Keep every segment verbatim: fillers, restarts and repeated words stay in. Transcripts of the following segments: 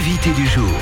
l'invité du jour.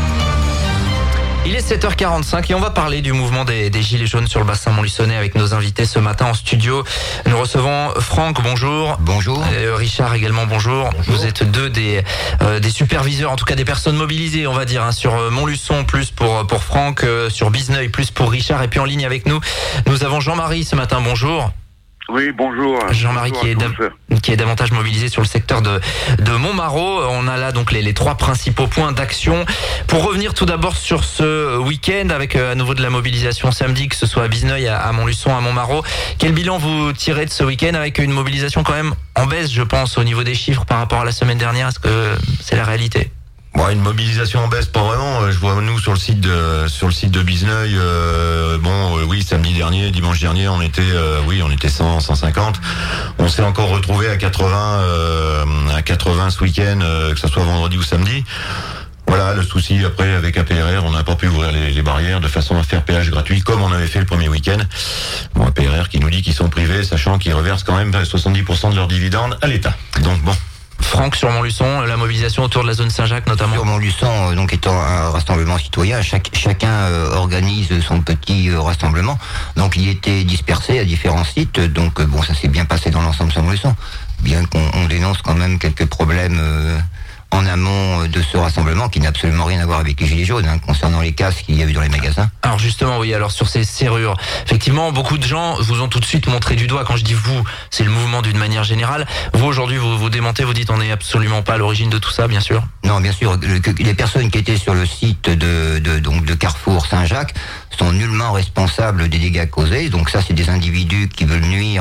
Il est sept heures quarante-cinq et on va parler du mouvement des, des Gilets jaunes sur le bassin montluçonnais avec nos invités ce matin en studio. Nous recevons Franck, bonjour. Bonjour. Euh, Richard également, bonjour. bonjour. Vous êtes deux des, euh, des superviseurs, en tout cas des personnes mobilisées, on va dire, hein, sur Montluçon, plus pour, pour Franck, euh, sur Bizneuil, plus pour Richard. Et puis en ligne avec nous, nous avons Jean-Marie ce matin, bonjour. Oui, bonjour. Jean-Marie bonjour qui, est dav- qui est davantage mobilisé sur le secteur de, de Montmarault. On a là donc les, les trois principaux points d'action. Pour revenir tout d'abord sur ce week-end avec euh, à nouveau de la mobilisation samedi, que ce soit à Bizneuil, à, à Montluçon, à Montmarault. Quel bilan vous tirez de ce week-end avec une mobilisation quand même en baisse, je pense, au niveau des chiffres par rapport à la semaine dernière? Est-ce que c'est la réalité? Bon, une mobilisation en baisse, pas vraiment. Je vois nous sur le site de sur le site de Bizneuil. Euh, bon, euh, oui, samedi dernier, dimanche dernier, on était, euh, oui, on était cent, cent cinquante. On s'est encore retrouvé à quatre-vingts, euh, à quatre-vingts ce week-end, euh, que ce soit vendredi ou samedi. Voilà, le souci après avec A P R R, on n'a pas pu ouvrir les, les barrières de façon à faire péage gratuit comme on avait fait le premier week-end. Bon, A P R R qui nous dit qu'ils sont privés, sachant qu'ils reversent quand même soixante-dix pour cent de leurs dividendes à l'État. Donc bon. Franck, sur Montluçon, la mobilisation autour de la zone Saint-Jacques notamment. Sur Montluçon, euh, donc étant un rassemblement citoyen, chaque, chacun euh, organise son petit euh, rassemblement. Donc il était dispersé à différents sites. Donc euh, bon, ça s'est bien passé dans l'ensemble sur Montluçon. Bien qu'on on dénonce quand même quelques problèmes euh, en amont de ce rassemblement qui n'a absolument rien à voir avec les Gilets jaunes, hein, concernant les casques qu'il y a eu dans les magasins. Alors justement, oui, alors sur ces serrures, effectivement, beaucoup de gens vous ont tout de suite montré du doigt. Quand je dis vous, c'est le mouvement d'une manière générale. Vous, aujourd'hui, vous vous démentez, vous dites on n'est absolument pas à l'origine de tout ça, bien sûr. Non, bien sûr, le, que, les personnes qui étaient sur le site de, de, donc de Carrefour Saint-Jacques sont nullement responsables des dégâts causés. Donc ça, c'est des individus qui veulent nuire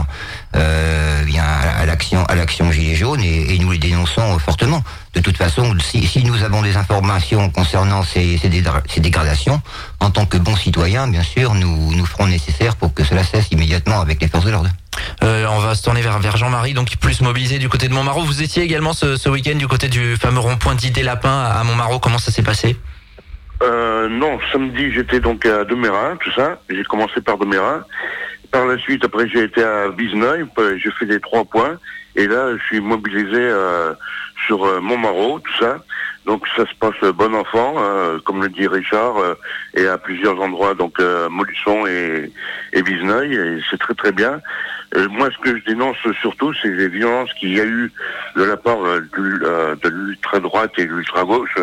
euh, bien à, à l'action, à l'action Gilets jaunes et, et nous les dénonçons fortement. De toute façon, si, si nous avons des informations concernant ces, ces, dé, ces dégradations, en tant que bons citoyens, bien sûr, nous, nous ferons nécessaire pour que cela cesse immédiatement avec les forces de l'ordre. Euh, on va se tourner vers, vers Jean-Marie, donc plus mobilisé du côté de Montmarault. Vous étiez également ce, ce week-end du côté du fameux rond-point d'Idée-Lapin à Montmarault. Comment ça s'est passé? euh, Non, samedi j'étais donc à Domérin, tout ça. J'ai commencé par Domérin. Par la suite, après j'ai été à Bizneuil, j'ai fait des trois points. Et là, je suis mobilisé euh, sur euh, Montmarault, tout ça. Donc ça se passe euh, bon enfant, euh, comme le dit Richard, euh, et à plusieurs endroits, donc euh, Montluçon et, et Bizneuil, et c'est très très bien. Euh, moi, ce que je dénonce surtout, c'est les violences qu'il y a eu de la part euh, du, euh, de l'ultra-droite et de l'ultra-gauche,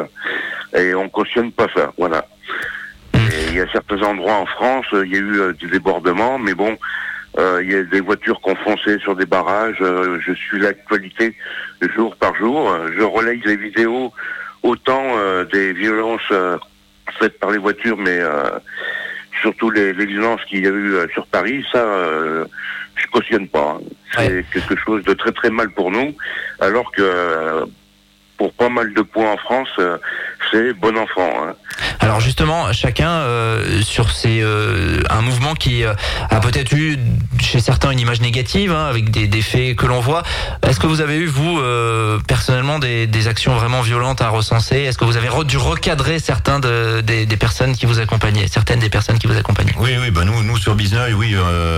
et on cautionne pas ça, voilà. Et il y a certains endroits en France, il y a eu euh, des débordements, mais bon, Euh, il y a des voitures qui ont foncé sur des barrages. Euh, je suis l'actualité jour par jour. Je relaye les vidéos autant euh, des violences euh, faites par les voitures, mais euh, surtout les, les violences qu'il y a eu euh, sur Paris. Ça, euh, je cautionne pas. Hein. C'est ouais. quelque chose de très très mal pour nous, alors que euh, pour pas mal de points en France, euh, c'est bon enfant. Hein. Alors justement, chacun euh, sur ces euh, un mouvement qui euh, a peut-être eu chez certains une image négative, hein, avec des, des faits que l'on voit. Est-ce que vous avez eu vous euh, personnellement des, des actions vraiment violentes à recenser? Est-ce que vous avez re- dû recadrer certains de, des, des personnes qui vous accompagnaient, certaines des personnes qui vous accompagnaient? Oui, oui, bah nous, nous sur Bizneuil, oui.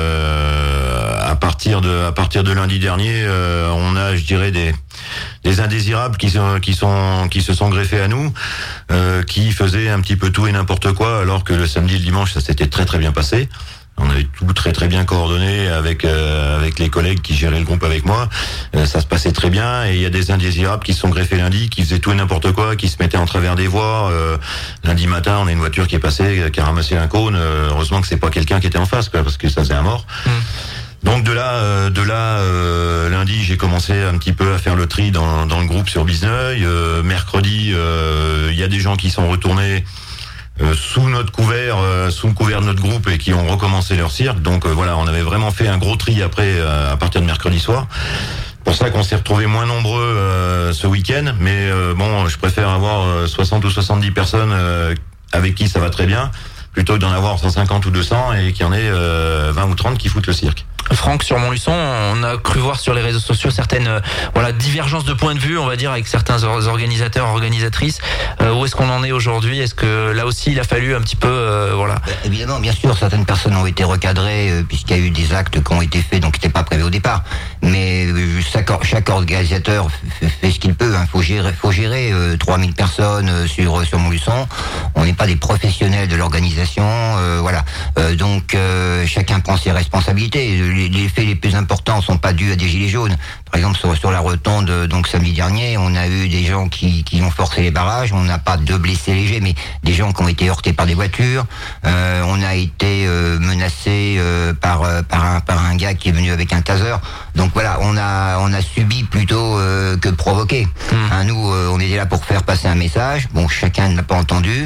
Euh, à partir de, à partir de lundi dernier, euh, on a, je dirais, des des indésirables qui sont, qui sont, qui se sont greffés à nous, euh, qui faisaient un petit peu tout et n'importe quoi, alors que le samedi et le dimanche, ça s'était très très bien passé. On avait tout très très bien coordonné avec euh, avec les collègues qui géraient le groupe avec moi. Euh, ça se passait très bien, et il y a des indésirables qui se sont greffés lundi, qui faisaient tout et n'importe quoi, qui se mettaient en travers des voies. Euh, lundi matin, on a une voiture qui est passée, qui a ramassé un cône. Euh, heureusement que c'est pas quelqu'un qui était en face, quoi, parce que ça faisait un mort. Mmh. Donc de là, euh, de là, euh, lundi, j'ai commencé un petit peu à faire le tri dans, dans le groupe sur Bizneuil. Euh, mercredi, il euh, y a des gens qui sont retournés euh, sous notre couvert, euh, sous le couvert de notre groupe, et qui ont recommencé leur cirque. Donc euh, voilà, on avait vraiment fait un gros tri après, euh, à partir de mercredi soir. Pour ça qu'on s'est retrouvés moins nombreux euh, ce week-end. Mais euh, bon, je préfère avoir euh, soixante ou soixante-dix personnes euh, avec qui ça va très bien, plutôt que d'en avoir cent cinquante ou deux cents et qu'il y en ait euh, vingt ou trente qui foutent le cirque. Franck, sur Montluçon, on a cru voir sur les réseaux sociaux certaines euh, voilà divergences de points de vue, on va dire, avec certains organisateurs, organisatrices. Euh, où est-ce qu'on en est aujourd'hui? Est-ce que là aussi il a fallu un petit peu euh, voilà bah, évidemment, bien sûr, certaines personnes ont été recadrées euh, puisqu'il y a eu des actes qui ont été faits, donc qui n'étaient pas prévus au départ. Mais euh, chaque, chaque organisateur f- fait ce qu'il peut. Hein. Faut gérer, faut gérer euh, trois mille personnes euh, sur sur Montluçon. On n'est pas des professionnels de l'organisation, euh, voilà. Euh, donc euh, chacun prend ses responsabilités. Les, les faits les plus importants sont pas dus à des gilets jaunes. Par exemple, sur, sur la rotonde, donc samedi dernier, on a eu des gens qui, qui ont forcé les barrages. On n'a pas de blessés légers, mais des gens qui ont été heurtés par des voitures. Euh, on a été euh, menacé euh, par par un par un gars qui est venu avec un taser. Donc voilà, on a on a subi plutôt euh, que provoqué. Mmh. Hein, nous, euh, on était là pour faire passer un message. Bon, chacun ne l'a pas entendu.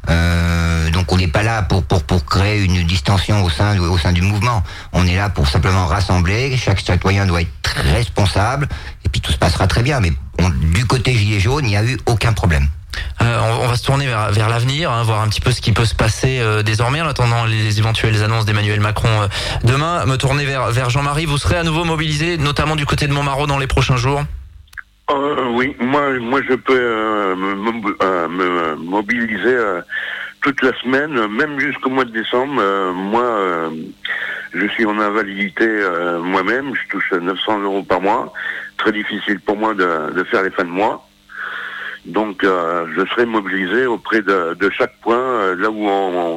Euh, donc on n'est pas là pour pour pour créer une distension au sein au sein du mouvement. On est là pour simplement rassembler. Chaque citoyen doit être très responsable et puis tout se passera très bien. Mais on, du côté gilet jaune, il n'y a eu aucun problème. Euh, on, on va se tourner vers, vers l'avenir, hein, voir un petit peu ce qui peut se passer euh, désormais en attendant les éventuelles annonces d'Emmanuel Macron euh, demain. Me tourner vers, vers Jean-Marie, vous serez à nouveau mobilisé, notamment du côté de Montmarault dans les prochains jours? Euh, oui, moi, moi, je peux euh, me, euh, me mobiliser euh, toute la semaine, même jusqu'au mois de décembre. Euh, moi, euh, je suis en invalidité euh, moi-même. Je touche neuf cents euros par mois. Très difficile pour moi de, de faire les fins de mois. Donc, euh, je serai mobilisé auprès de, de chaque point, euh, là où on,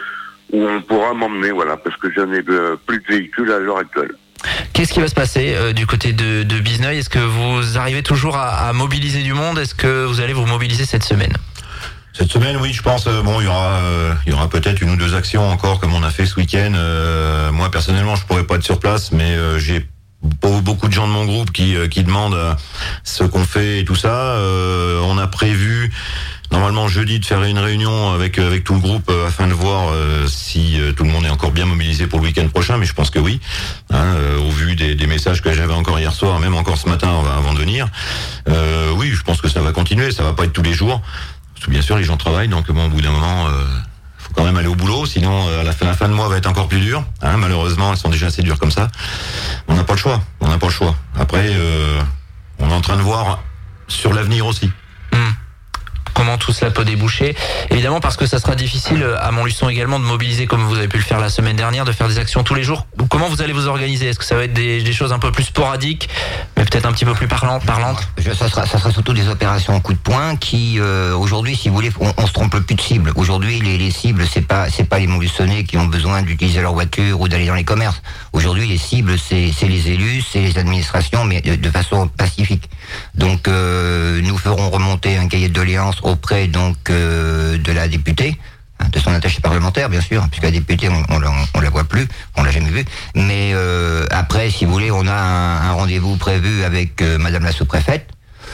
où on pourra m'emmener, voilà, parce que je n'ai plus de véhicule à l'heure actuelle. Qu'est-ce qui va se passer euh, du côté de, de Bizneuil? Est-ce que vous arrivez toujours à, à mobiliser du monde? Est-ce que vous allez vous mobiliser cette semaine? Cette semaine, oui, je pense. Euh, bon, il y aura, euh, il y aura peut-être une ou deux actions encore, comme on a fait ce week-end. Euh, moi, personnellement, je pourrais pas être sur place, mais euh, j'ai beaucoup de gens de mon groupe qui euh, qui demandent euh, ce qu'on fait et tout ça. Euh, on a prévu normalement jeudi de faire une réunion avec avec tout le groupe euh, afin de voir euh, si euh, tout le monde est encore bien mobilisé pour le week-end prochain. Mais je pense que oui, hein, euh, au vu des, des messages que j'avais encore hier soir, même encore ce matin avant de venir. Euh, oui, je pense que ça va continuer. Ça va pas être tous les jours. Parce que bien sûr, les gens travaillent, donc bon, au bout d'un moment. Euh, faut quand même aller au boulot, sinon euh, la, fin, la fin de mois va être encore plus dure. Hein, malheureusement, elles sont déjà assez dures comme ça. On n'a pas le choix. On n'a pas le choix. Après, euh, on est en train de voir sur l'avenir aussi. Mmh. Comment tout cela peut déboucher. Évidemment, parce que ça sera difficile à Montluçon également de mobiliser, comme vous avez pu le faire la semaine dernière, de faire des actions tous les jours. Comment vous allez vous organiser? Est-ce que ça va être des, des choses un peu plus sporadiques, mais peut-être un petit peu plus parlantes, parlantes Je, ça, sera, ça sera surtout des opérations en coup de poing qui, euh, aujourd'hui, si vous voulez, on, on se trompe plus de cible. Aujourd'hui, les, les cibles, c'est pas, c'est pas les Montluçonnais qui ont besoin d'utiliser leur voiture ou d'aller dans les commerces. Aujourd'hui, les cibles, c'est, c'est les élus, c'est les administrations, mais de, de façon pacifique. Donc, euh, nous ferons remonter un cahier de doléances auprès donc euh, de la députée, hein, de son attaché parlementaire, bien sûr, puisque la députée, on, on, on la voit plus, on l'a jamais vue. Mais euh, après, si vous voulez, on a un, un rendez-vous prévu avec euh, Madame la sous-préfète.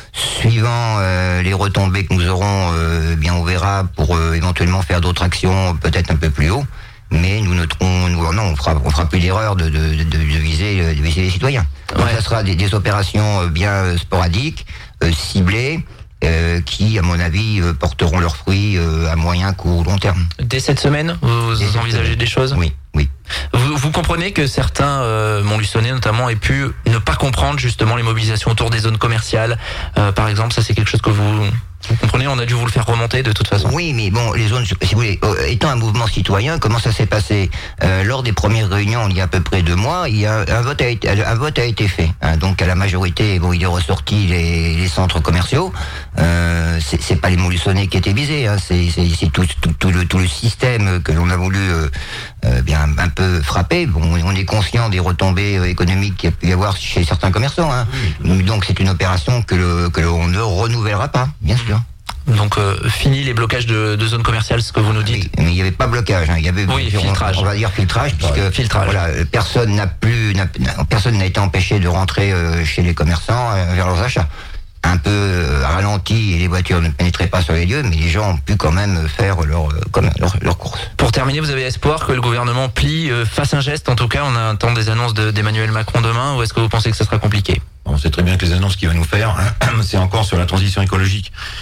Suivant euh, les retombées que nous aurons, euh, bien on verra pour euh, éventuellement faire d'autres actions, peut-être un peu plus haut. Mais nous noterons, nous, non, on fera, on fera plus d'erreur de, de, de, de viser, de viser les citoyens. Donc, ouais. Ça sera des, des opérations bien sporadiques, euh, ciblées, euh, qui, à mon avis, euh, porteront leurs fruits euh, à moyen ou long terme. Dès cette semaine, vous Dès envisagez semaine. des choses? Oui, oui. Vous, vous comprenez que certains euh, Montluçonnais notamment aient pu ne pas comprendre justement les mobilisations autour des zones commerciales, euh, par exemple. Ça, c'est quelque chose que vous... Vous comprenez, on a dû vous le faire remonter de toute façon. Oui, mais bon, les zones, si vous voulez, euh, étant un mouvement citoyen, comment ça s'est passé euh, lors des premières réunions, il y a à peu près deux mois, il y a un vote a été, un vote a été fait. Hein, donc à la majorité, bon, il est ressorti les, les centres commerciaux. Euh, c'est, c'est pas les Montluçonnais qui étaient visés, hein, c'est, c'est, c'est tout, tout, tout le tout le système que l'on a voulu euh, euh, bien un peu frapper. Bon, on est conscient des retombées économiques qu'il y a pu y avoir chez certains commerçants. Hein. Oui. Donc c'est une opération que le que l'on ne renouvellera pas, bien sûr. Donc euh, fini les blocages de, de zones commerciales, ce que vous nous dites. Mais, mais il n'y avait pas blocage, hein. Il y avait oui, filtrage. On, on va dire filtrage, puisque ouais, filtrage. Voilà, personne n'a plus, n'a, personne n'a été empêché de rentrer euh, chez les commerçants euh, vers leurs achats. Un peu euh, ralenti et les voitures ne pénétraient pas sur les lieux, mais les gens ont pu quand même faire leur euh, comme leur, leur course. Pour terminer, vous avez espoir que le gouvernement plie, euh, fasse un geste. En tout cas, on attend des annonces de, d'Emmanuel Macron demain, ou est-ce que vous pensez que ce sera compliqué? On sait très bien que les annonces qu'il va nous faire, hein, c'est encore sur la transition écologique.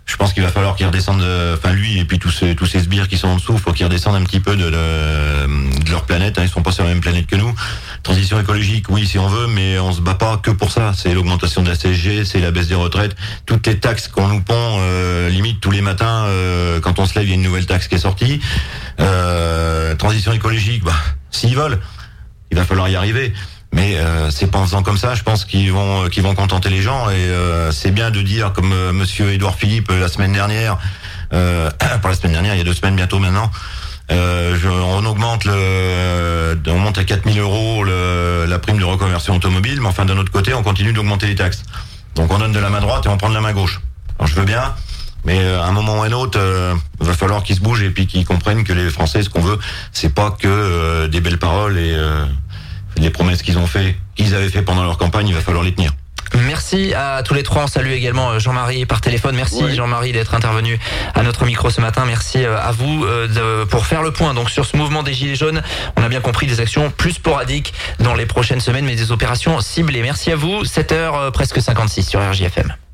je pense qu'il va falloir qu'il redescende, enfin lui et puis tous ces, tous ces sbires qui sont en dessous, faut qu'ils redescendent un petit peu de, de, de leur planète, hein, ils sont pas sur la même planète que nous. Transition écologique, oui si on veut, mais on se bat pas que pour ça, c'est l'augmentation de la C S G, c'est la baisse des retraites, toutes les taxes qu'on nous pond, euh, limite tous les matins, euh, quand on se lève, il y a une nouvelle taxe qui est sortie. Euh, transition écologique, bah, s'ils veulent, il va falloir y arriver. Mais euh, c'est pas en faisant comme ça, je pense qu'ils vont qu'ils vont contenter les gens. Et euh, c'est bien de dire, comme euh, Monsieur Édouard Philippe euh, la semaine dernière, euh, pas la semaine dernière, il y a deux semaines bientôt maintenant, euh, je, on augmente le, on monte à quatre mille euros le, la prime de reconversion automobile, mais enfin d'un autre côté, on continue d'augmenter les taxes. Donc on donne de la main droite et on prend de la main gauche. Alors je veux bien, mais euh, à un moment ou à un autre, euh, va falloir qu'ils se bougent et puis qu'ils comprennent que les Français, ce qu'on veut, c'est pas que euh, des belles paroles et euh, les promesses qu'ils ont fait, qu'ils avaient fait pendant leur campagne, il va falloir les tenir. Merci à tous les trois. On salue également Jean-Marie par téléphone. Merci ouais. Jean-Marie d'être intervenu à notre micro ce matin. Merci à vous de, pour faire le point donc sur ce mouvement des Gilets jaunes. On a bien compris des actions plus sporadiques dans les prochaines semaines, mais des opérations ciblées. Merci à vous. sept heures presque cinquante-six sur R J F M.